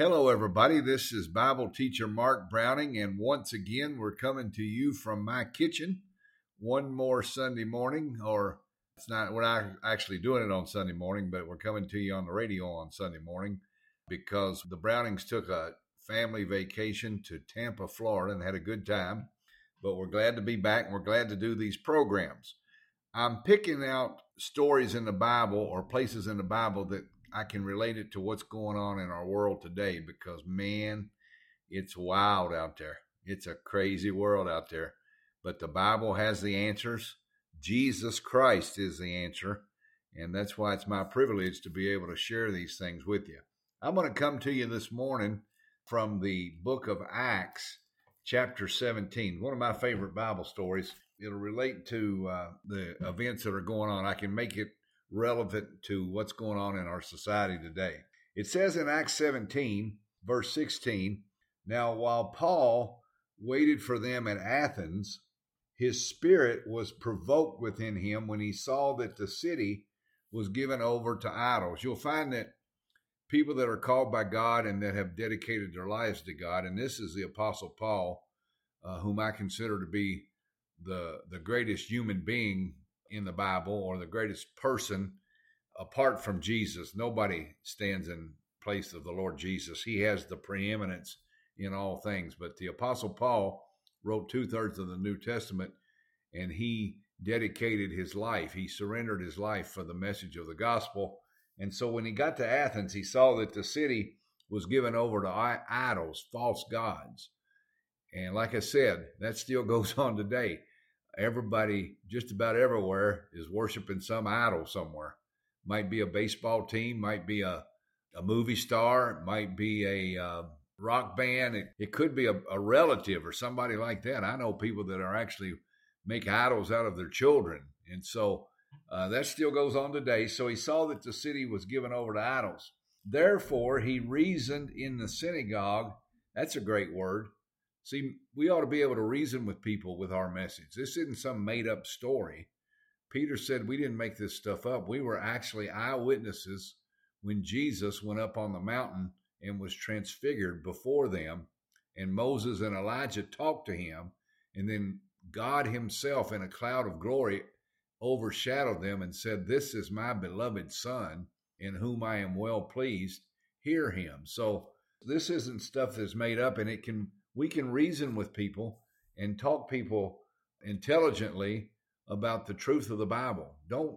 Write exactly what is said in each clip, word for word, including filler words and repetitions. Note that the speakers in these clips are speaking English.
Hello, everybody. This is Bible teacher Mark Browning, and once again, we're coming to you from my kitchen one more Sunday morning, or it's not, we're not actually doing it on Sunday morning, but we're coming to you on the radio on Sunday morning because the Brownings took a family vacation to Tampa, Florida, and had a good time, but we're glad to be back, and we're glad to do these programs. I'm picking out stories in the Bible or places in the Bible that I can relate it to what's going on in our world today because, man, it's wild out there. It's a crazy world out there. But the Bible has the answers. Jesus Christ is the answer. And that's why it's my privilege to be able to share these things with you. I'm going to come to you this morning from the book of Acts, chapter seventeen. One of my favorite Bible stories. It'll relate to uh, the events that are going on. I can make it relevant to what's going on in our society today. It says in Acts seventeen, verse sixteen, "Now while Paul waited for them at Athens, his spirit was provoked within him when he saw that the city was given over to idols." You'll find that people that are called by God and that have dedicated their lives to God, and this is the Apostle Paul, uh, whom I consider to be the, the greatest human being in the Bible, or the greatest person apart from Jesus. Nobody stands in place of the Lord Jesus. He has the preeminence in all things. But the Apostle Paul wrote two-thirds of the New Testament, and he dedicated his life. He surrendered his life for the message of the gospel. And so when he got to Athens, he saw that the city was given over to idols, false gods. And like I said, that still goes on today. Everybody, just about everywhere, is worshiping some idol somewhere. Might be a baseball team, might be a, a movie star, might be a uh, rock band. It, it could be a, a relative or somebody like that. I know people that are actually make idols out of their children. And so uh, that still goes on today. So he saw that the city was given over to idols. Therefore, he reasoned in the synagogue. That's a great word. See, we ought to be able to reason with people with our message. This isn't some made-up story. Peter said we didn't make this stuff up. We were actually eyewitnesses when Jesus went up on the mountain and was transfigured before them, and Moses and Elijah talked to him, and then God himself in a cloud of glory overshadowed them and said, "This is my beloved Son, in whom I am well pleased. Hear him." So this isn't stuff that's made up, and it can we can reason with people and talk people intelligently about the truth of the Bible. Don't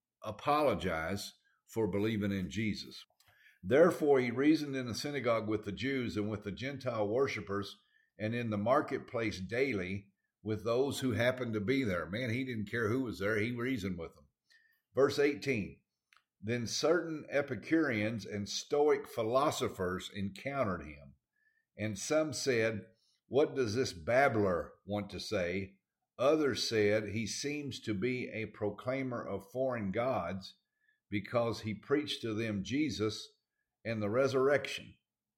apologize for believing in Jesus. Therefore, he reasoned in the synagogue with the Jews and with the Gentile worshipers, and in the marketplace daily with those who happened to be there. Man, he didn't care who was there. He reasoned with them. Verse eighteen, "Then certain Epicureans and Stoic philosophers encountered him. And some said, 'What does this babbler want to say?' Others said, 'He seems to be a proclaimer of foreign gods, because he preached to them Jesus and the resurrection.'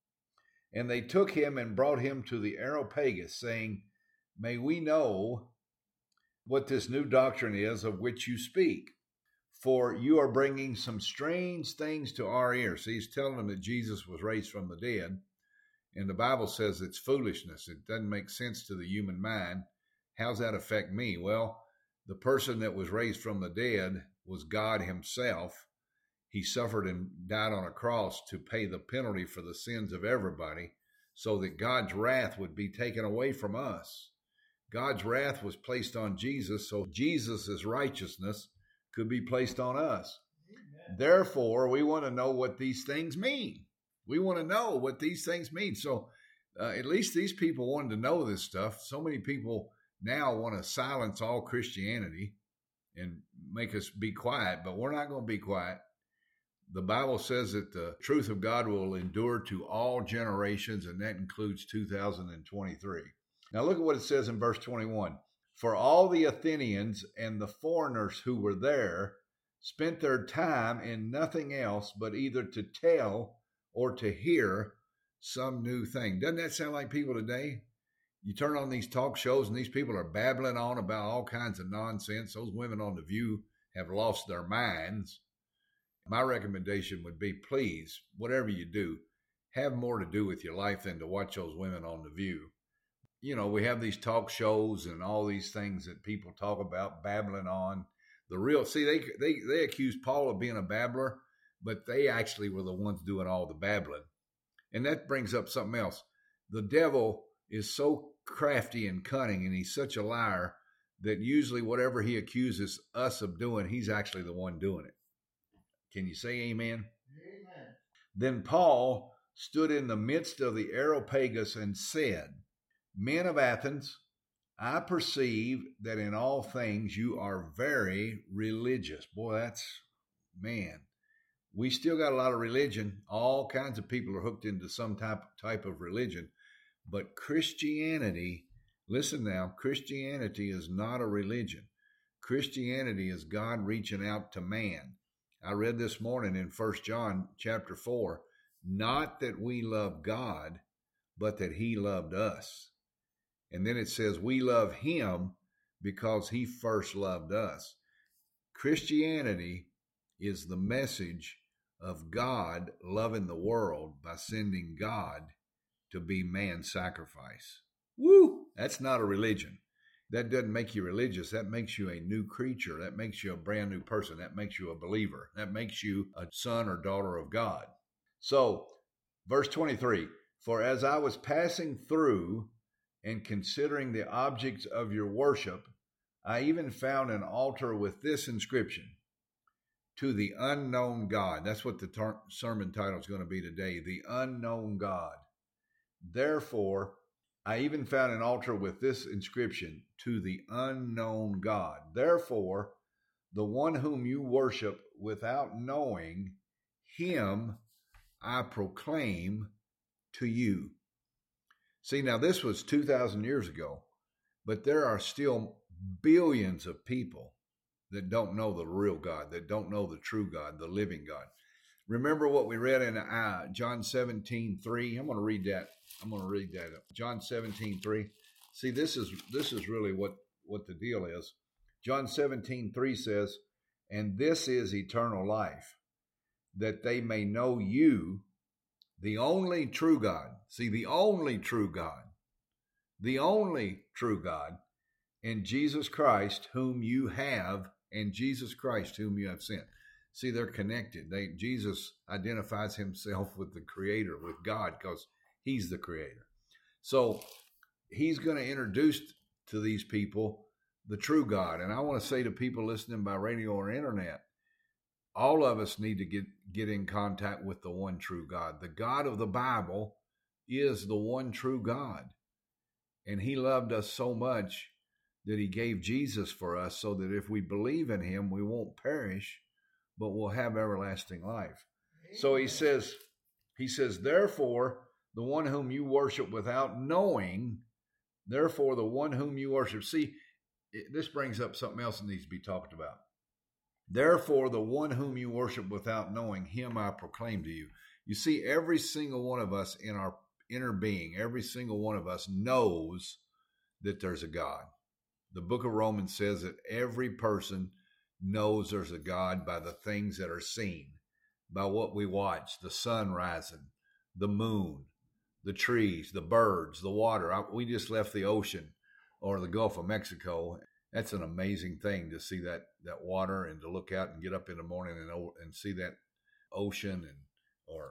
And they took him and brought him to the Areopagus, saying, 'May we know what this new doctrine is of which you speak? For you are bringing some strange things to our ears.'" So he's telling them that Jesus was raised from the dead. And the Bible says it's foolishness. It doesn't make sense to the human mind. How's that affect me? Well, the person that was raised from the dead was God himself. He suffered and died on a cross to pay the penalty for the sins of everybody so that God's wrath would be taken away from us. God's wrath was placed on Jesus so Jesus' righteousness could be placed on us. Amen. Therefore, we want to know what these things mean. We want to know what these things mean. So uh, at least these people wanted to know this stuff. So many people now want to silence all Christianity and make us be quiet, but we're not going to be quiet. The Bible says that the truth of God will endure to all generations, and that includes two thousand twenty-three. Now look at what it says in verse twenty-one. "For all the Athenians and the foreigners who were there spent their time in nothing else but either to tell or to hear some new thing." Doesn't that sound like people today? You turn on these talk shows and these people are babbling on about all kinds of nonsense. Those women on The View have lost their minds. My recommendation would be, please, whatever you do, have more to do with your life than to watch those women on The View. You know, we have these talk shows and all these things that people talk about, babbling on. The real, see, they they they accuse Paul of being a babbler, but they actually were the ones doing all the babbling. And that brings up something else. The devil is so crafty and cunning, and he's such a liar that usually whatever he accuses us of doing, he's actually the one doing it. Can you say amen? Amen. Then Paul stood in the midst of the Areopagus and said, Men of Athens, I perceive that in all things you are very religious. Boy, that's, man, we still got a lot of religion. All kinds of people are hooked into some type, type of religion. But Christianity, listen now, Christianity is not a religion. Christianity is God reaching out to man. I read this morning in First John chapter four, not that we love God, but that he loved us. And then it says we love him because he first loved us. Christianity is the message of God loving the world by sending God to be man's sacrifice. Woo! That's not a religion. That doesn't make you religious. That makes you a new creature. That makes you a brand new person. That makes you a believer. That makes you a son or daughter of God. So, verse twenty-three, for as I was passing through and considering the objects of your worship, I even found an altar with this inscription, to the unknown God. That's what the ter- sermon title is going to be today, the unknown God. Therefore, I even found an altar with this inscription, to the unknown God. Therefore, the one whom you worship without knowing, him I proclaim to you. See, now this was two thousand years ago, but there are still billions of people that don't know the real God, that don't know the true God, the living God. Remember what we read in uh, John seventeen three? I'm going to read that. I'm going to read that. John seventeen three. See, this is this is really what, what the deal is. John seventeen three says, and this is eternal life, that they may know you, the only true God. See, the only true God, the only true God, and Jesus Christ, whom you have, and Jesus Christ, whom you have sent. See, they're connected. They, Jesus identifies himself with the Creator, with God, because he's the Creator. So he's going to introduce to these people the true God. And I want to say to people listening by radio or internet, all of us need to get, get in contact with the one true God. The God of the Bible is the one true God. And he loved us so much that he gave Jesus for us so that if we believe in him, we won't perish, but we'll have everlasting life. Amen. So he says, he says, therefore, the one whom you worship without knowing, therefore, the one whom you worship. See, it, this brings up something else that needs to be talked about. Therefore, the one whom you worship without knowing, him I proclaim to you. You see, every single one of us in our inner being, every single one of us knows that there's a God. The book of Romans says that every person knows there's a God by the things that are seen, by what we watch, the sun rising, the moon, the trees, the birds, the water. I, we just left the ocean or the Gulf of Mexico. That's an amazing thing to see that, that water and to look out and get up in the morning and and see that ocean, and or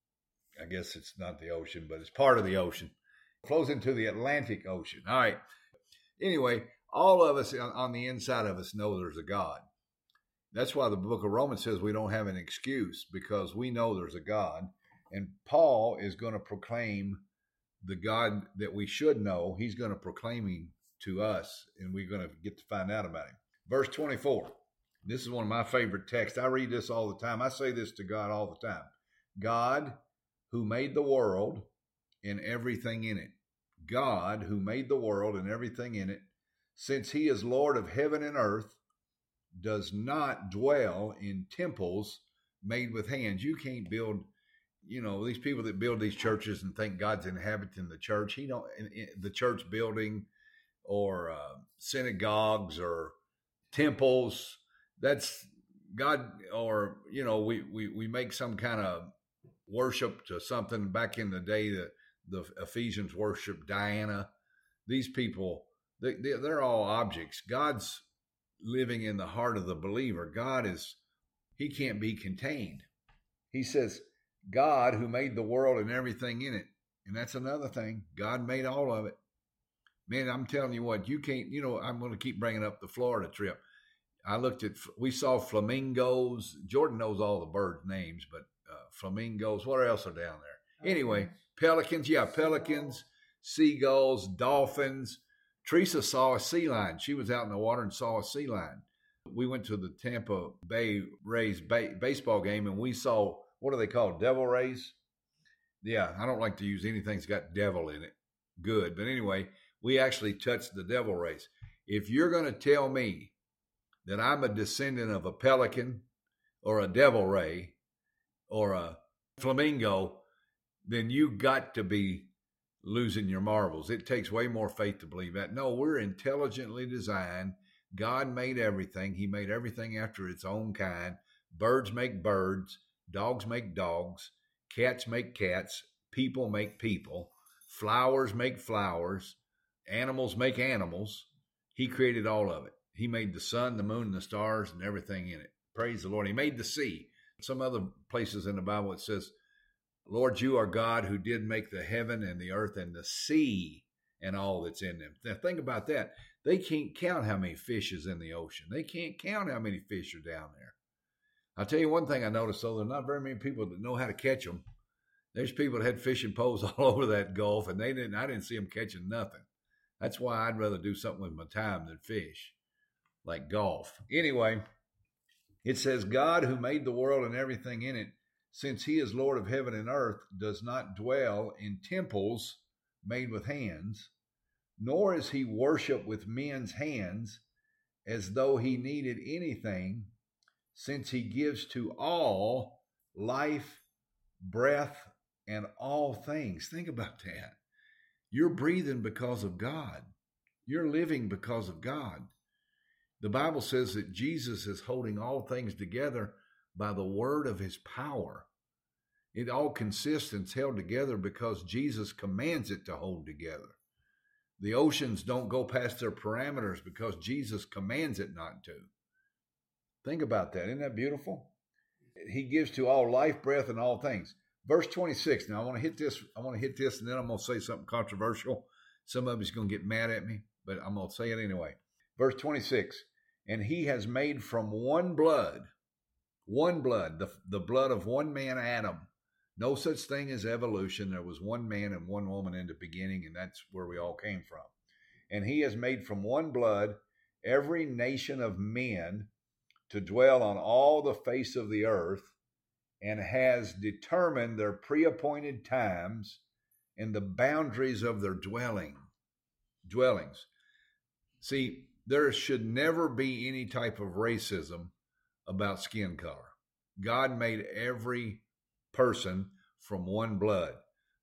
I guess it's not the ocean, but it's part of the ocean. It flows into the Atlantic Ocean. All right. Anyway, all of us on the inside of us know there's a God. That's why the book of Romans says we don't have an excuse, because we know there's a God. And Paul is going to proclaim the God that we should know. He's going to proclaim him to us, and we're going to get to find out about him. Verse twenty-four. This is one of my favorite texts. I read this all the time. I say this to God all the time. God, who made the world and everything in it. God, who made the world and everything in it, since he is Lord of heaven and earth, does not dwell in temples made with hands. You can't build, you know, these people that build these churches and think God's inhabiting the church. He don't, in, in the church building or uh, synagogues or temples. That's God, or, you know, we, we, we make some kind of worship to something back in the day that the Ephesians worshiped Diana. These people, they, they, they're all objects. God's living in the heart of the believer. God is, he can't be contained. He says, God who made the world and everything in it. And that's another thing. God made all of it. Man, I'm telling you what, you can't, you know, I'm going to keep bringing up the Florida trip. I looked at, we saw flamingos. Jordan knows all the birds' names, but uh, flamingos, what else are down there? Anyway, pelicans, yeah, pelicans, seagulls, dolphins. Teresa saw a sea lion. She was out in the water and saw a sea lion. We went to the Tampa Bay Rays ba- baseball game, and we saw, what are they called, devil rays? Yeah, I don't like to use anything that's got devil in it. Good, but anyway, we actually touched the devil rays. If you're going to tell me that I'm a descendant of a pelican or a devil ray or a flamingo, then you got to be losing your marbles. It takes way more faith to believe that. No, we're intelligently designed. God made everything. He made everything after its own kind. Birds make birds. Dogs make dogs. Cats make cats. People make people. Flowers make flowers. Animals make animals. He created all of it. He made the sun, the moon, the stars, and everything in it. Praise the Lord. He made the sea. Some other places in the Bible it says, Lord, you are God who did make the heaven and the earth and the sea and all that's in them. Now think about that. They can't count how many fish is in the ocean. They can't count how many fish are down there. I'll tell you one thing I noticed, though, there are not very many people that know how to catch them. There's people that had fishing poles all over that Gulf, and they didn't. I didn't see them catching nothing. That's why I'd rather do something with my time than fish, like golf. Anyway, it says, God who made the world and everything in it, since he is Lord of heaven and earth, does not dwell in temples made with hands, nor is he worshipped with men's hands as though he needed anything, since he gives to all life, breath, and all things. Think about that. You're breathing because of God. You're living because of God. The Bible says that Jesus is holding all things together by the word of his power. It all consists and is held together because Jesus commands it to hold together. The oceans don't go past their parameters because Jesus commands it not to. Think about that. Isn't that beautiful? He gives to all life, breath, and all things. Verse twenty-six. Now I want to hit this. I want to hit this, and then I'm going to say something controversial. Some of you's going to get mad at me, but I'm going to say it anyway. Verse twenty-six. And he has made from one blood, one blood, the, the blood of one man, Adam. No such thing as evolution. There was one man and one woman in the beginning, and that's where we all came from. And he has made from one blood every nation of men to dwell on all the face of the earth, and has determined their pre-appointed times and the boundaries of their dwelling, dwellings. See, there should never be any type of racism about skin color. God made every person from one blood.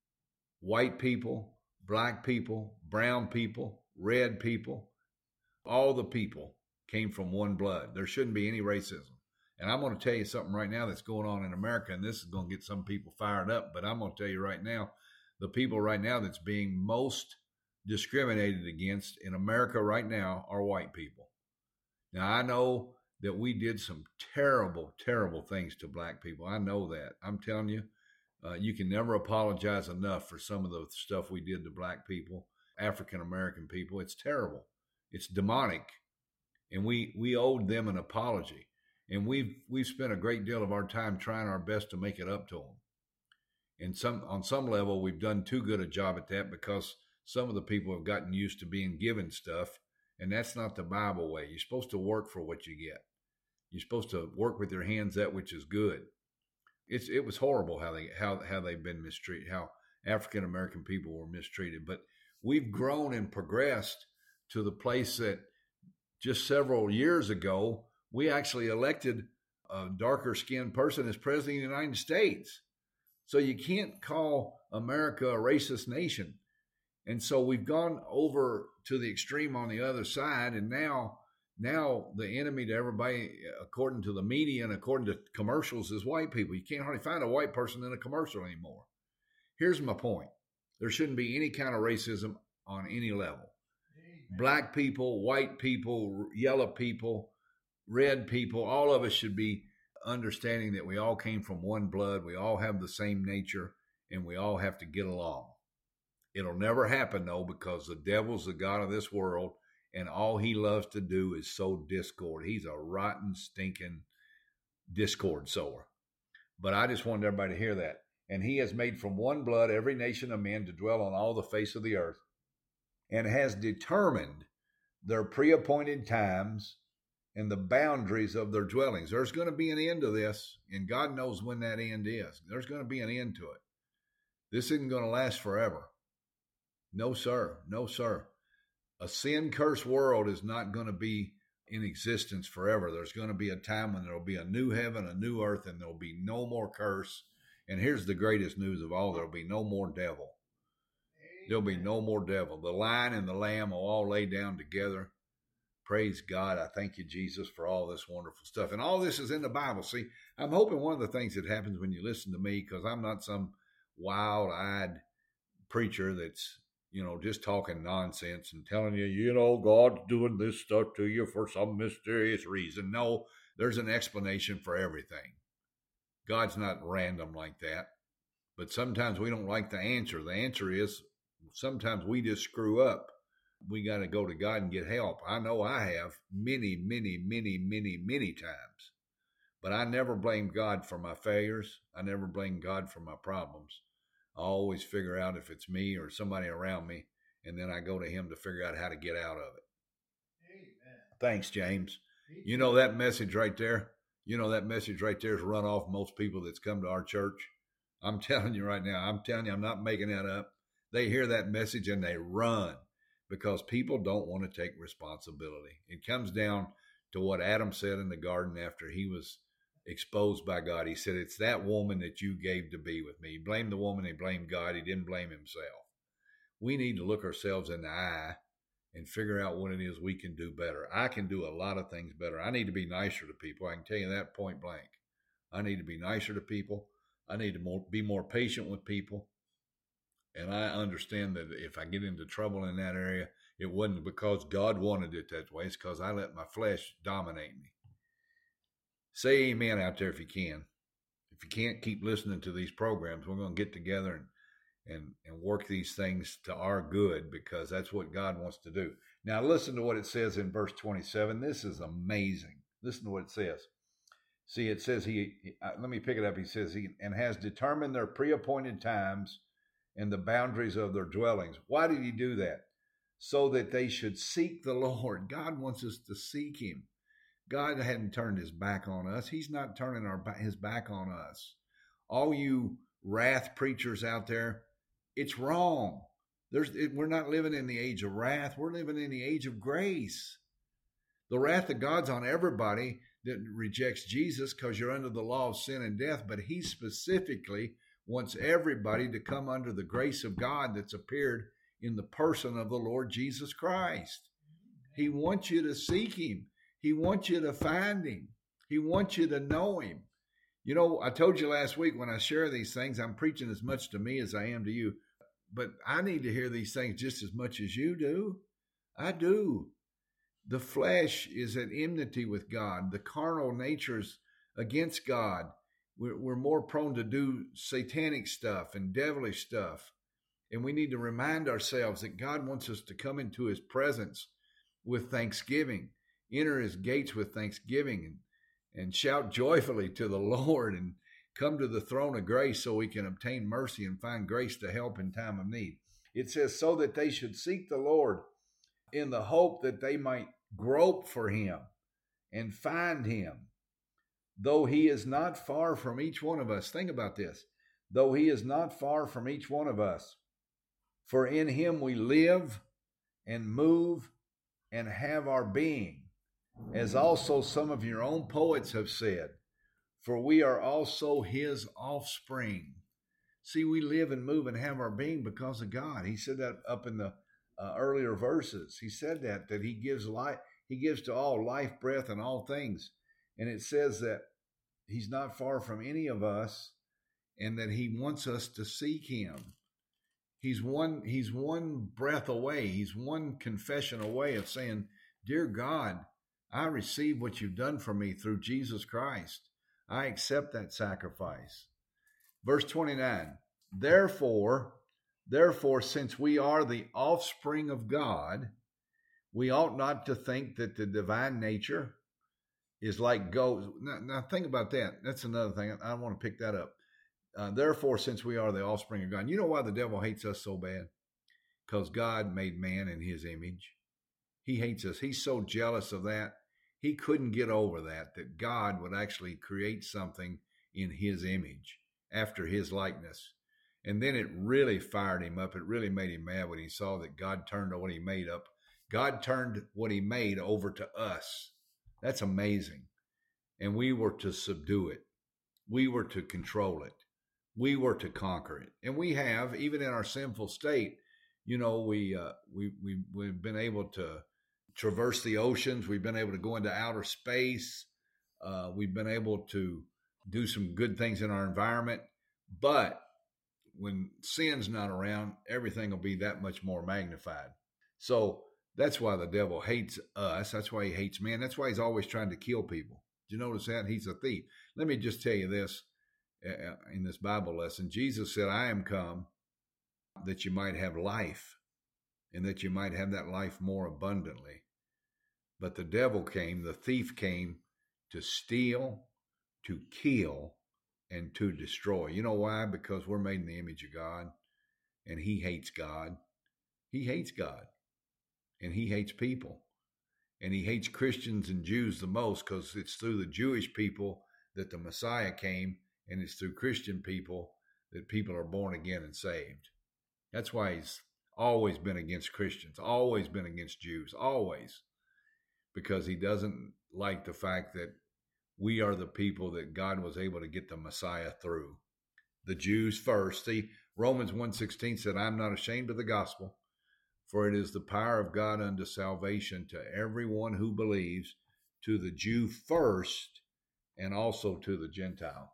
White people, black people, brown people, red people, all the people came from one blood. There shouldn't be any racism. And I'm going to tell you something right now that's going on in America, and this is going to get some people fired up, but I'm going to tell you right now, the people right now that's being most discriminated against in America right now are white people. Now, I know that we did some terrible, terrible things to black people. I know that. I'm telling you, uh, you can never apologize enough for some of the stuff we did to black people, African-American people. It's terrible. It's demonic. And we, we owed them an apology. And we've we've spent a great deal of our time trying our best to make it up to them. And some on some level, we've done too good a job at that because some of the people have gotten used to being given stuff, and that's not the Bible way. You're supposed to work for what you get. You're supposed to work with your hands that which is good. It's it was horrible how they how how they've been mistreated, how African American people were mistreated. But we've grown and progressed to the place that just several years ago, we actually elected a darker skinned person as president of the United States. So you can't call America a racist nation. And so we've gone over to the extreme on the other side. And now Now the enemy to everybody, according to the media and according to commercials, is white people. You can't hardly find a white person in a commercial anymore. Here's my point. There shouldn't be any kind of racism on any level. Black people, white people, yellow people, red people, all of us should be understanding that we all came from one blood. We all have the same nature, and we all have to get along. It'll never happen, though, because the devil's the god of this world, and all he loves to do is sow discord. He's a rotten, stinking discord sower. But I just wanted everybody to hear that. And he has made from one blood every nation of men to dwell on all the face of the earth, and has determined their pre-appointed times and the boundaries of their dwellings. There's going to be an end to this, and God knows when that end is. There's going to be an end to it. This isn't going to last forever. No, sir. No, sir. A sin-cursed world is not going to be in existence forever. There's going to be a time when there will be a new heaven, a new earth, and there will be no more curse. And here's the greatest news of all. There will be no more devil. There'll be no more devil. The lion and the lamb will all lay down together. Praise God. I thank you, Jesus, for all this wonderful stuff. And all this is in the Bible. See, I'm hoping one of the things that happens when you listen to me, because I'm not some wild-eyed preacher that's, you know, just talking nonsense and telling you, you know, God's doing this stuff to you for some mysterious reason. No, there's an explanation for everything. God's not random like that. But sometimes we don't like the answer. The answer is sometimes we just screw up. We got to go to God and get help. I know I have many, many, many, many, many times. But I never blame God for my failures. I never blame God for my problems. I always figure out if it's me or somebody around me, and then I go to him to figure out how to get out of it. Amen. Thanks, James. You know that message right there? You know that message right there has run off most people that's come to our church. I'm telling you right now, I'm telling you, I'm not making that up. They hear that message and they run because people don't want to take responsibility. It comes down to what Adam said in the garden after he was exposed by God. He said, it's that woman that you gave to be with me. He blamed the woman, he blamed God, he didn't blame himself. We need to look ourselves in the eye and figure out what it is we can do better. I can do a lot of things better. I need to be nicer to people. I can tell you that point blank. I need to be nicer to people. I need to more, be more patient with people. And I understand that if I get into trouble in that area, it wasn't because God wanted it that way. It's because I let my flesh dominate me. Say amen out there if you can. If you can't, keep listening to these programs. We're going to get together and and and work these things to our good, because that's what God wants to do. Now listen to what it says in verse twenty-seven. This is amazing. Listen to what it says. See, it says he, uh, let me pick it up. He says he, and has determined their pre-appointed times and the boundaries of their dwellings. Why did he do that? So that they should seek the Lord. God wants us to seek him. God hadn't turned his back on us. He's not turning our his back on us. All you wrath preachers out there, it's wrong. There's, it, we're not living in the age of wrath. We're living in the age of grace. The wrath of God's on everybody that rejects Jesus because you're under the law of sin and death, but he specifically wants everybody to come under the grace of God that's appeared in the person of the Lord Jesus Christ. He wants you to seek him. He wants you to find him. He wants you to know him. You know, I told you last week when I share these things, I'm preaching as much to me as I am to you. But I need to hear these things just as much as you do. I do. The flesh is at enmity with God. The carnal nature's against God. We're, we're more prone to do satanic stuff and devilish stuff. And we need to remind ourselves that God wants us to come into his presence with thanksgiving. Enter his gates with thanksgiving and, and shout joyfully to the Lord and come to the throne of grace so we can obtain mercy and find grace to help in time of need. It says, so that they should seek the Lord in the hope that they might grope for him and find him, though he is not far from each one of us. Think about this. Though he is not far from each one of us. For in him we live and move and have our being, as also some of your own poets have said, for we are also his offspring. See, we live and move and have our being because of God. He said that up in the uh, earlier verses. He said that, that he gives life. He gives to all life, breath, and all things. And it says that he's not far from any of us and that he wants us to seek him. He's one, he's one breath away. He's one confession away of saying, dear God, I receive what you've done for me through Jesus Christ. I accept that sacrifice. Verse twenty-nine, therefore, therefore, since we are the offspring of God, we ought not to think that the divine nature is like goats. Now, now think about that. That's another thing. I want to pick that up. Uh, therefore, since we are the offspring of God, you know why the devil hates us so bad? Because God made man in his image. He hates us. He's so jealous of that. He couldn't get over that, that God would actually create something in his image after his likeness. And then it really fired him up. It really made him mad when he saw that God turned what he made up. God turned what he made over to us. That's amazing. And we were to subdue it. We were to control it. We were to conquer it. And we have, even in our sinful state, you know, we, uh, we, we, we've been able to traverse the oceans. We've been able to go into outer space. Uh, we've been able to do some good things in our environment. But when sin's not around, everything will be that much more magnified. So that's why the devil hates us. That's why he hates man. That's why he's always trying to kill people. Did you notice that? He's a thief. Let me just tell you this uh, in this Bible lesson. Jesus said, I am come that you might have life and that you might have that life more abundantly. But the devil came, the thief came to steal, to kill, and to destroy. You know why? Because we're made in the image of God, and he hates God. He hates God, and he hates people. And he hates Christians and Jews the most because it's through the Jewish people that the Messiah came, and it's through Christian people that people are born again and saved. That's why he's always been against Christians, always been against Jews, always. Because he doesn't like the fact that we are the people that God was able to get the Messiah through. The Jews first. See, Romans one sixteen said, I'm not ashamed of the gospel, for it is the power of God unto salvation to everyone who believes, to the Jew first, and also to the Gentile.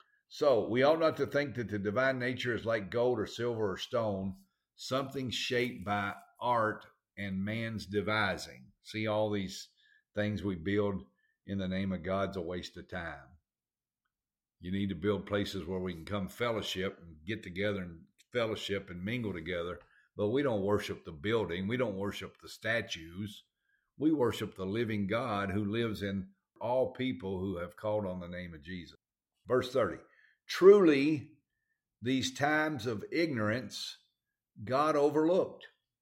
So we ought not to think that the divine nature is like gold or silver or stone, something shaped by art and man's devising. See, all these things we build in the name of God's a waste of time. You need to build places where we can come fellowship and get together and fellowship and mingle together. But we don't worship the building. We don't worship the statues. We worship the living God who lives in all people who have called on the name of Jesus. Verse thirty, truly these times of ignorance God overlooked.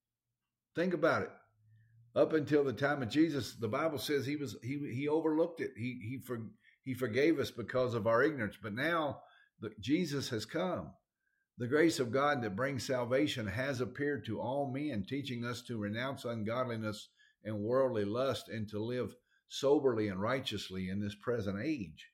Think about it. Up until the time of Jesus, the Bible says he was he he overlooked it. He he for, he forgave us because of our ignorance. But now the, Jesus has come. The grace of God that brings salvation has appeared to all men, teaching us to renounce ungodliness and worldly lust and to live soberly and righteously in this present age.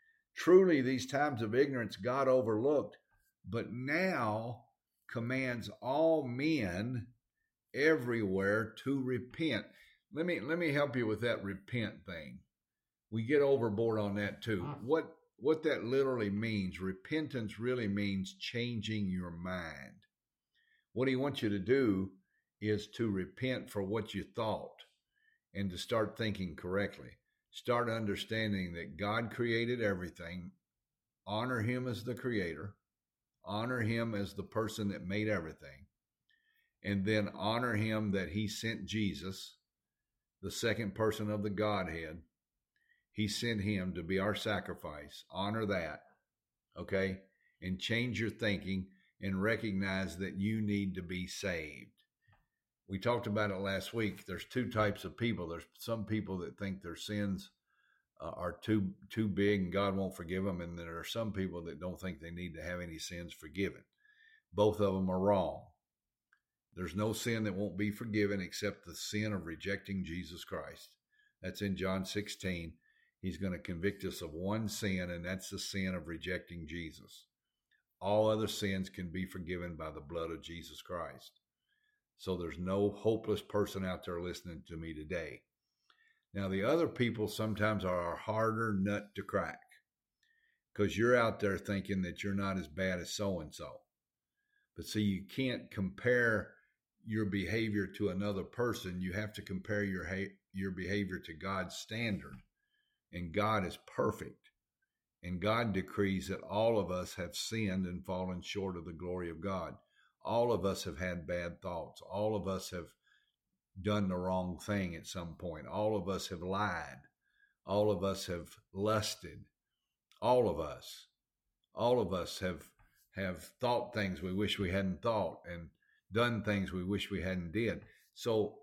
Truly, these times of ignorance God overlooked, but now commands all men everywhere to repent. Let me let me help you with that repent thing. We get overboard on that too. What what that literally means, repentance really means changing your mind. What he wants you to do is to repent for what you thought and to start thinking correctly. Start understanding that God created everything. Honor him as the creator. Honor him as the person that made everything. And then honor him that he sent Jesus, the second person of the Godhead. He sent him to be our sacrifice. Honor that, okay? And change your thinking and recognize that you need to be saved. We talked about it last week. There's two types of people. There's some people that think their sins uh, are too too big and God won't forgive them. And there are some people that don't think they need to have any sins forgiven. Both of them are wrong. There's no sin that won't be forgiven except the sin of rejecting Jesus Christ. That's in John sixteen. He's going to convict us of one sin, and that's the sin of rejecting Jesus. All other sins can be forgiven by the blood of Jesus Christ. So there's no hopeless person out there listening to me today. Now, the other people sometimes are a harder nut to crack because you're out there thinking that you're not as bad as so-and-so. But see, you can't compare your behavior to another person. You have to compare your your behavior to God's standard. And God is perfect. And God decrees that all of us have sinned and fallen short of the glory of God. All of us have had bad thoughts. All of us have done the wrong thing at some point. All of us have lied. All of us have lusted. All of us. All of us have have thought things we wish we hadn't thought and done things we wish we hadn't did. So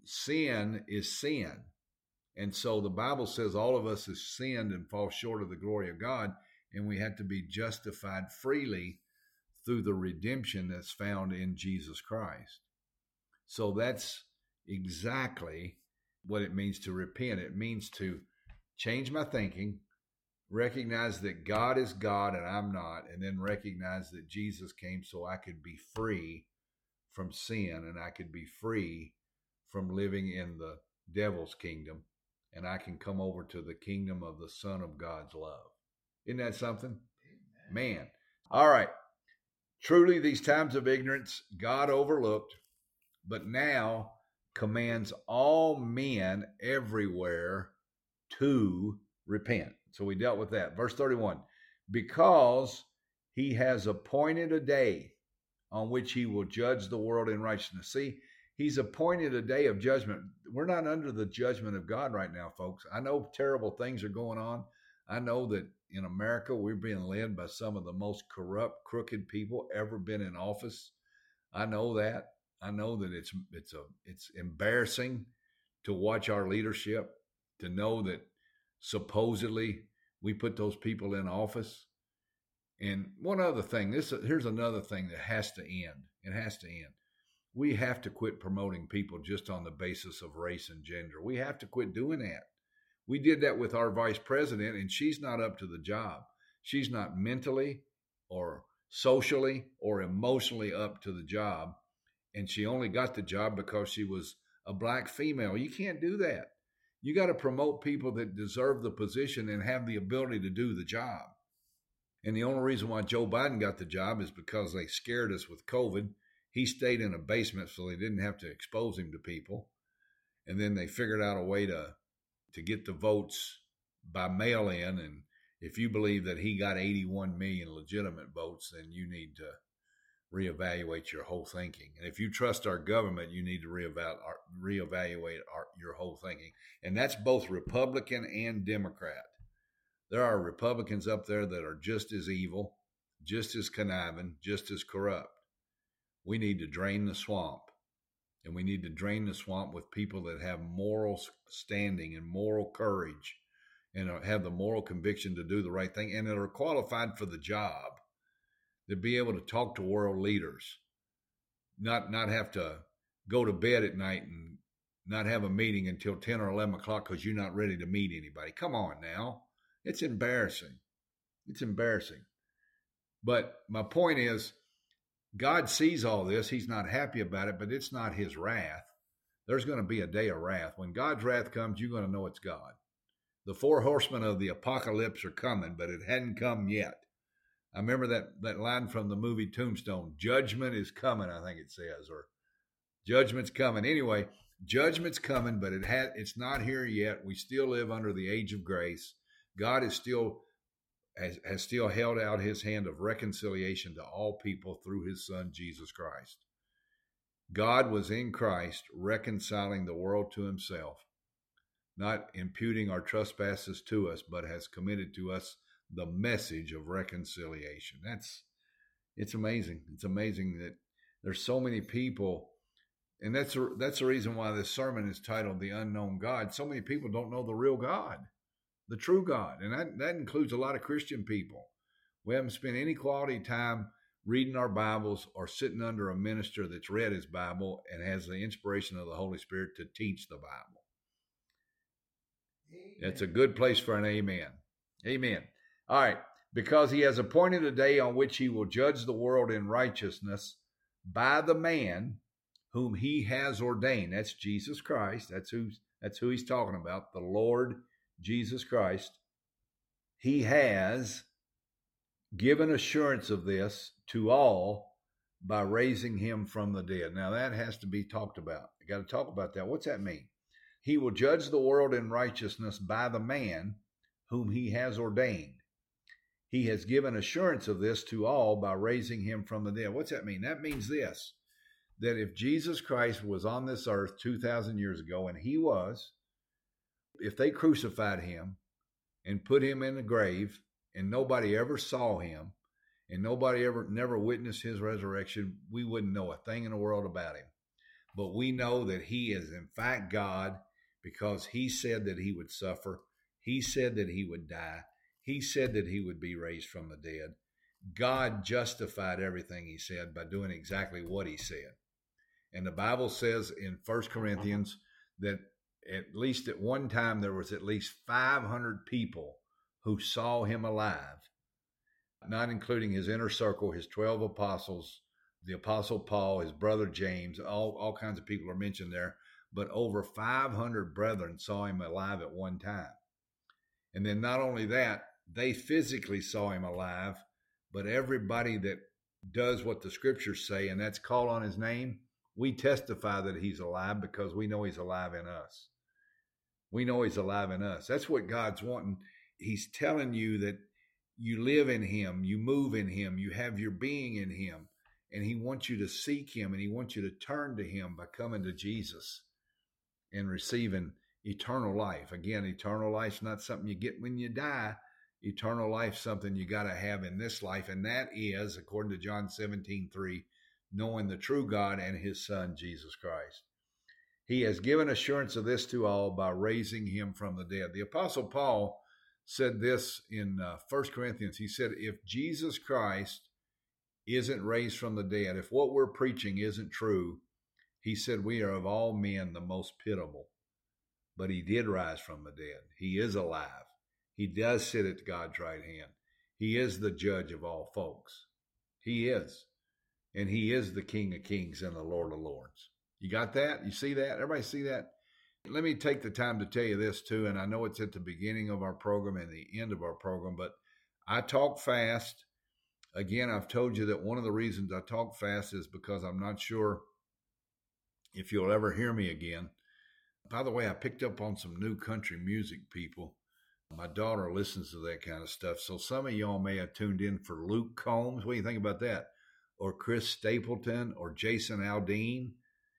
sin is sin. And so the Bible says all of us have sinned and fall short of the glory of God, and we have to be justified freely through the redemption that's found in Jesus Christ. So that's exactly what it means to repent. It means to change my thinking, recognize that God is God and I'm not, and then recognize that Jesus came so I could be free from sin and I could be free from living in the devil's kingdom, and I can come over to the kingdom of the Son of God's love. Isn't that something? Amen. Man. All right. Truly, these times of ignorance God overlooked, but now commands all men everywhere to repent. So we dealt with that. Verse thirty-one, because he has appointed a day on which he will judge the world in righteousness. See, he's appointed a day of judgment. We're not under the judgment of God right now, folks. I know terrible things are going on. I know that in America, we're being led by some of the most corrupt, crooked people ever been in office. I know that. I know that it's it's a it's embarrassing to watch our leadership, to know that supposedly we put those people in office. And one other thing, this here's another thing that has to end. It has to end. We have to quit promoting people just on the basis of race and gender. We have to quit doing that. We did that with our vice president, and she's not up to the job. She's not mentally or socially or emotionally up to the job. And she only got the job because she was a black female. You can't do that. You got to promote people that deserve the position and have the ability to do the job. And the only reason why Joe Biden got the job is because they scared us with COVID. He stayed in a basement so they didn't have to expose him to people. And then they figured out a way to, to get the votes by mail-in. And if you believe that he got eighty-one million legitimate votes, then you need to reevaluate your whole thinking. And if you trust our government, you need to reevaluate, reevaluate our, your whole thinking. And that's both Republican and Democrat. There are Republicans up there that are just as evil, just as conniving, just as corrupt. We need to drain the swamp. And we need to drain the swamp with people that have moral standing and moral courage and have the moral conviction to do the right thing and that are qualified for the job. To be able to talk to world leaders, not not have to go to bed at night and not have a meeting until ten or eleven o'clock because you're not ready to meet anybody. Come on now. It's embarrassing. It's embarrassing. But my point is, God sees all this. He's not happy about it, but it's not his wrath. There's going to be a day of wrath. When God's wrath comes, you're going to know it's God. The four horsemen of the apocalypse are coming, but it hadn't come yet. I remember that, that line from the movie Tombstone, judgment is coming, I think it says, or judgment's coming. Anyway, judgment's coming, but it had, it's not here yet. We still live under the age of grace. God is still has, has still held out his hand of reconciliation to all people through his son, Jesus Christ. God was in Christ reconciling the world to himself, not imputing our trespasses to us, but has committed to us the message of reconciliation. That's, it's amazing. It's amazing that there's so many people, and that's a, that's the reason why this sermon is titled The Unknown God. So many people don't know the real God, the true God, and that, that includes a lot of Christian people. We haven't spent any quality time reading our Bibles or sitting under a minister that's read his Bible and has the inspiration of the Holy Spirit to teach the Bible. Amen. It's a good place for an amen. Amen. All right, because he has appointed a day on which he will judge the world in righteousness by the man whom he has ordained. That's Jesus Christ. That's who That's who he's talking about, the Lord Jesus Christ. He has given assurance of this to all by raising him from the dead. Now that has to be talked about. You got to talk about that. What's that mean? He will judge the world in righteousness by the man whom he has ordained. He has given assurance of this to all by raising him from the dead. What's that mean? That means this, that if Jesus Christ was on this earth two thousand years ago, and he was, if they crucified him and put him in the grave and nobody ever saw him and nobody ever never witnessed his resurrection, we wouldn't know a thing in the world about him. But we know that he is in fact God because he said that he would suffer. He said that he would die. He said that he would be raised from the dead. God justified everything he said by doing exactly what he said. And the Bible says in First Corinthians that at least at one time there was at least five hundred people who saw him alive, not including his inner circle, his twelve apostles, the Apostle Paul, his brother James, all, all kinds of people are mentioned there. But over five hundred brethren saw him alive at one time. And then not only that, they physically saw him alive, but everybody that does what the scriptures say, and that's call on his name, we testify that he's alive because we know he's alive in us. We know he's alive in us. That's what God's wanting. He's telling you that you live in him, you move in him, you have your being in him, and he wants you to seek him, and he wants you to turn to him by coming to Jesus and receiving eternal life. Again, eternal life's not something you get when you die. Eternal life, something you got to have in this life, and that is, according to John seventeen three, knowing the true God and his Son, Jesus Christ. He has given assurance of this to all by raising him from the dead. The Apostle Paul said this in uh, First Corinthians. He said, if Jesus Christ isn't raised from the dead, if what we're preaching isn't true, he said, we are of all men the most pitiable. But he did rise from the dead. He is alive. He does sit at God's right hand. He is the judge of all folks. He is. And he is the King of kings and the Lord of lords. You got that? You see that? Everybody see that? Let me take the time to tell you this too, and I know it's at the beginning of our program and the end of our program, but I talk fast. Again, I've told you that one of the reasons I talk fast is because I'm not sure if you'll ever hear me again. By the way, I picked up on some new country music people. My daughter listens to that kind of stuff. So some of y'all may have tuned in for Luke Combs. What do you think about that? Or Chris Stapleton or Jason Aldean.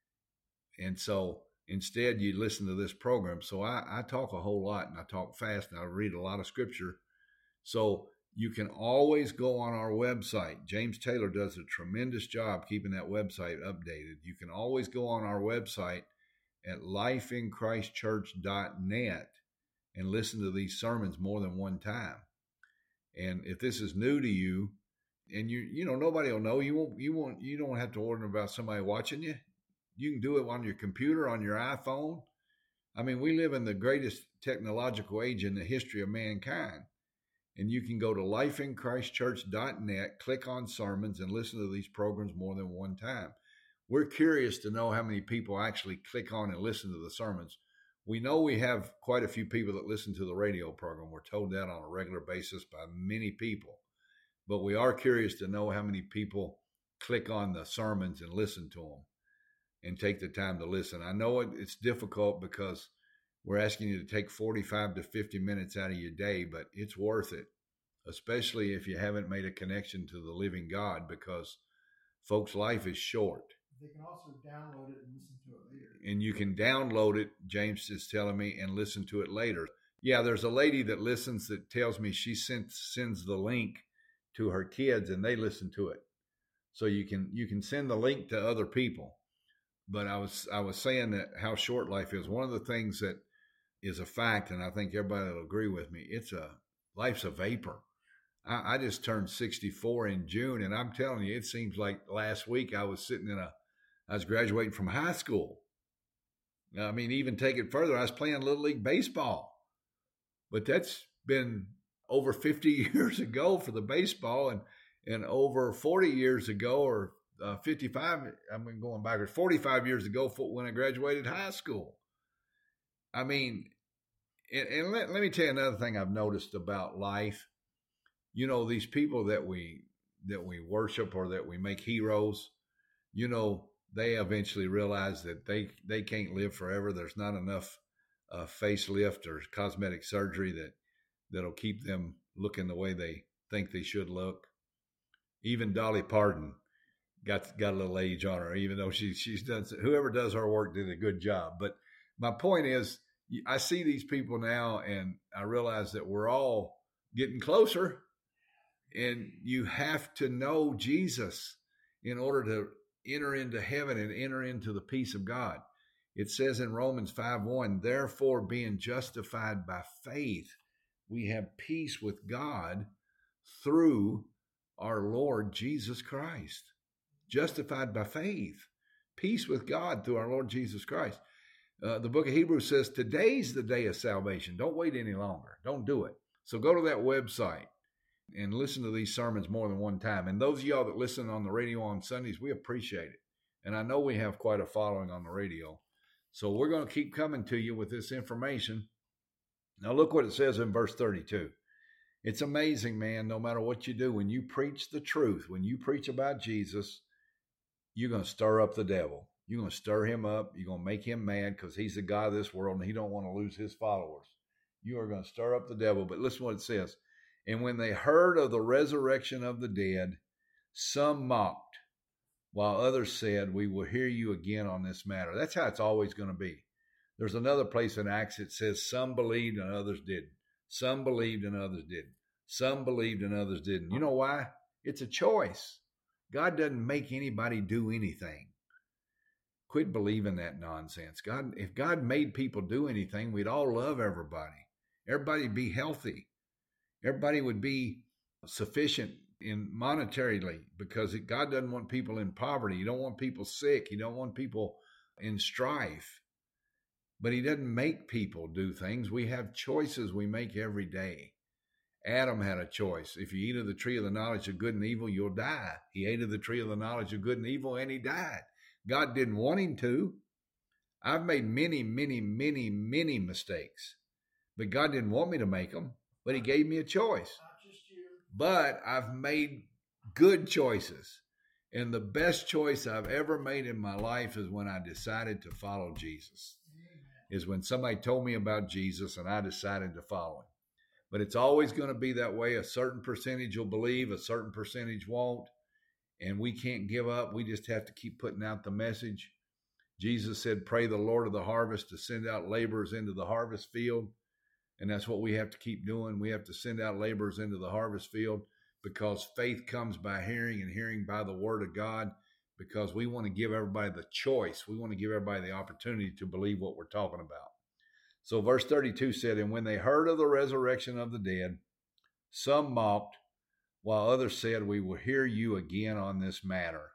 And so instead you listen to this program. So I, I talk a whole lot and I talk fast and I read a lot of scripture. So you can always go on our website. James Taylor does a tremendous job keeping that website updated. You can always go on our website at life in christ church dot net and listen to these sermons more than one time. And if this is new to you, and you you know nobody will know, you won't you won't you don't have to worry about somebody watching you. You can do it on your computer, on your iPhone. I mean, we live in the greatest technological age in the history of mankind. And you can go to life in christ church dot net, click on sermons, and listen to these programs more than one time. We're curious to know how many people actually click on and listen to the sermons. We know we have quite a few people that listen to the radio program. We're told that on a regular basis by many people. But we are curious to know how many people click on the sermons and listen to them and take the time to listen. I know it, it's difficult because we're asking you to take forty-five to fifty minutes out of your day, but it's worth it, especially if you haven't made a connection to the living God, because folks' life is short. They can also download it and listen to it later. And you can download it, James is telling me, and listen to it later. Yeah, there's a lady that listens that tells me she sends sends the link to her kids and they listen to it. So you can you can send the link to other people. But I was I was saying that how short life is. One of the things that is a fact, and I think everybody will agree with me, it's a life's a vapor. I, I just turned sixty-four in June, and I'm telling you, it seems like last week I was sitting in a I was graduating from high school. I mean, even take it further, I was playing Little League Baseball. But that's been over fifty years ago for the baseball, and, and over forty years ago, or uh, fifty-five, I'm going backwards, forty-five years ago when I graduated high school. I mean, and, and let, let me tell you another thing I've noticed about life. You know, these people that we that we worship or that we make heroes, you know, they eventually realize that they they can't live forever. There's not enough uh, facelift or cosmetic surgery that that'll keep them looking the way they think they should look. Even Dolly Parton got got a little age on her, even though she she's done, whoever does her work did a good job. But my point is, I see these people now, and I realize that we're all getting closer, and you have to know Jesus in order to enter into heaven and enter into the peace of God. It says in Romans five one, therefore, being justified by faith, we have peace with God through our Lord Jesus Christ. Justified by faith, peace with God through our Lord Jesus Christ. Uh, the book of Hebrews says today's the day of salvation. Don't wait any longer. Don't do it. So go to that website and listen to these sermons more than one time. And those of y'all that listen on the radio on Sundays, we appreciate it. And I know we have quite a following on the radio. So we're going to keep coming to you with this information. Now look what it says in verse thirty-two. It's amazing, man, no matter what you do, when you preach the truth, when you preach about Jesus, you're going to stir up the devil. You're going to stir him up. You're going to make him mad because he's the God of this world and he don't want to lose his followers. You are going to stir up the devil. But listen what it says. And when they heard of the resurrection of the dead, some mocked, while others said, we will hear you again on this matter. That's how it's always going to be. There's another place in Acts that says some believed and others didn't. Some believed and others didn't. Some believed and others didn't. You know why? It's a choice. God doesn't make anybody do anything. Quit believing that nonsense. God, if God made people do anything, we'd all love everybody. Everybody would be healthy. Everybody would be sufficient in monetarily because God doesn't want people in poverty. You don't want people sick. You don't want people in strife. But he doesn't make people do things. We have choices we make every day. Adam had a choice. If you eat of the tree of the knowledge of good and evil, you'll die. He ate of the tree of the knowledge of good and evil, and he died. God didn't want him to. I've made many, many, many, many mistakes. But God didn't want me to make them. But he gave me a choice. But I've made good choices. And the best choice I've ever made in my life is when I decided to follow Jesus. Is when somebody told me about Jesus and I decided to follow him. But it's always going to be that way. A certain percentage will believe, a certain percentage won't. And we can't give up. We just have to keep putting out the message. Jesus said, pray the Lord of the harvest to send out laborers into the harvest field. And that's what we have to keep doing. We have to send out laborers into the harvest field because faith comes by hearing and hearing by the word of God. Because we want to give everybody the choice. We want to give everybody the opportunity to believe what we're talking about. So verse thirty-two said, and when they heard of the resurrection of the dead, some mocked, while others said, we will hear you again on this matter.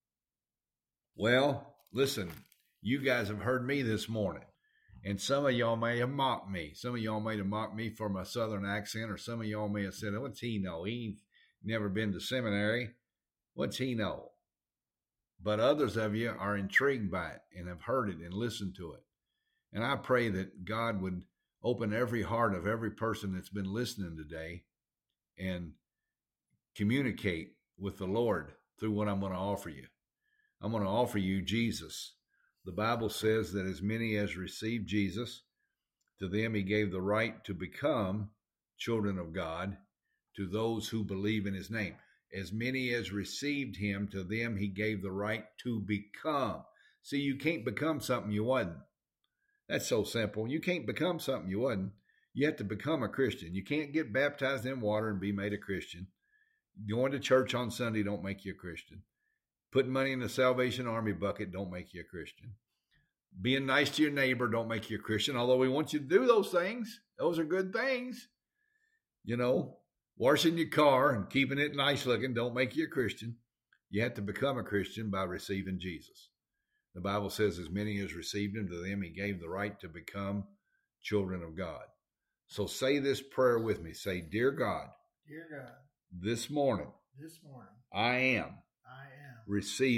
Well, listen, you guys have heard me this morning. And some of y'all may have mocked me. Some of y'all may have mocked me for my southern accent, or some of y'all may have said, what's he know? He's never been to seminary. What's he know? But others of you are intrigued by it and have heard it and listened to it. And I pray that God would open every heart of every person that's been listening today and communicate with the Lord through what I'm going to offer you. I'm going to offer you Jesus. The Bible says that as many as received Jesus, to them he gave the right to become children of God, to those who believe in his name. As many as received him, to them he gave the right to become. See, you can't become something you wasn't. That's so simple. You can't become something you wasn't. You have to become a Christian. You can't get baptized in water and be made a Christian. Going to church on Sunday don't make you a Christian. Putting money in the Salvation Army bucket don't make you a Christian. Being nice to your neighbor don't make you a Christian, although we want you to do those things. Those are good things. You know, washing your car and keeping it nice looking don't make you a Christian. You have to become a Christian by receiving Jesus. The Bible says, as many as received him, to them he gave the right to become children of God. So say this prayer with me. Say, Dear God, Dear God, this morning, this morning I am I am receiving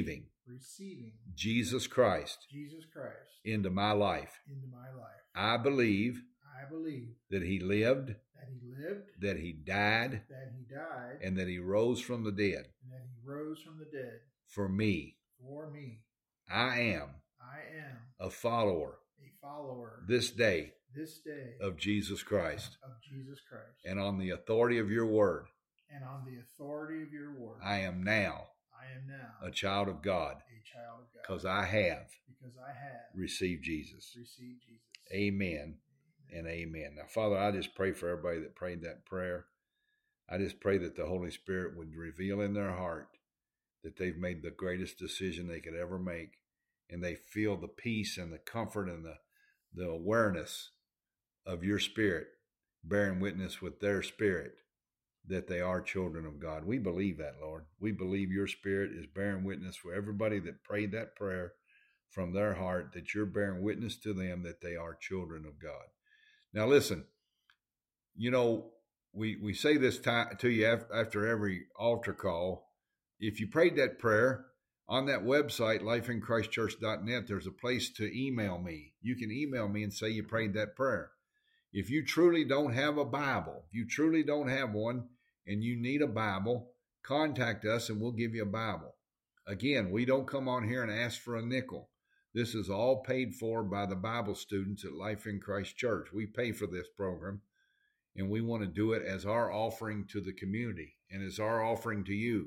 receiving Jesus Christ Jesus Christ into my life. into my life. I believe I believe that he lived, that he lived, that he died, that he died, and that he rose from the dead and that he rose from the dead for me. for me. I am I am a follower a follower this day this day of Jesus Christ. of Jesus Christ. And on the authority of your word, And on the authority of your word, I am now I am now a child of God a child of God. because I have Because I have received Jesus. received Jesus. Amen and amen. Now, Father, I just pray for everybody that prayed that prayer. I just pray that the Holy Spirit would reveal in their heart that they've made the greatest decision they could ever make, and they feel the peace and the comfort and the, the awareness of your Spirit bearing witness with their spirit that they are children of God. We believe that, Lord. We believe your Spirit is bearing witness for everybody that prayed that prayer from their heart, that you're bearing witness to them that they are children of God. Now, listen, you know, we, we say this time to you after every altar call. If you prayed that prayer, on that website, life in christ church dot net, there's a place to email me. You can email me and say you prayed that prayer. If you truly don't have a Bible, if you truly don't have one and you need a Bible, contact us and we'll give you a Bible. Again, we don't come on here and ask for a nickel. This is all paid for by the Bible students at Life in Christ Church. We pay for this program, and we want to do it as our offering to the community and as our offering to you.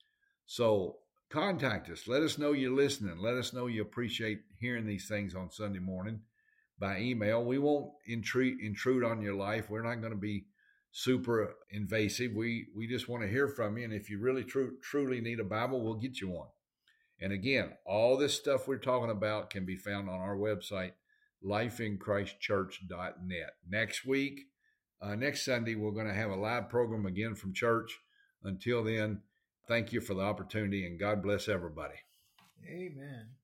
So contact us. Let us know you're listening. Let us know you appreciate hearing these things on Sunday morning by email. We won't intrude, intrude on your life. We're not going to be super invasive. We we just want to hear from you. And if you really tru- truly need a Bible, we'll get you one. And again, all this stuff we're talking about can be found on our website, life in christ church dot net. Next week, uh, next Sunday, we're going to have a live program again from church. Until then, thank you for the opportunity, and God bless everybody. Amen.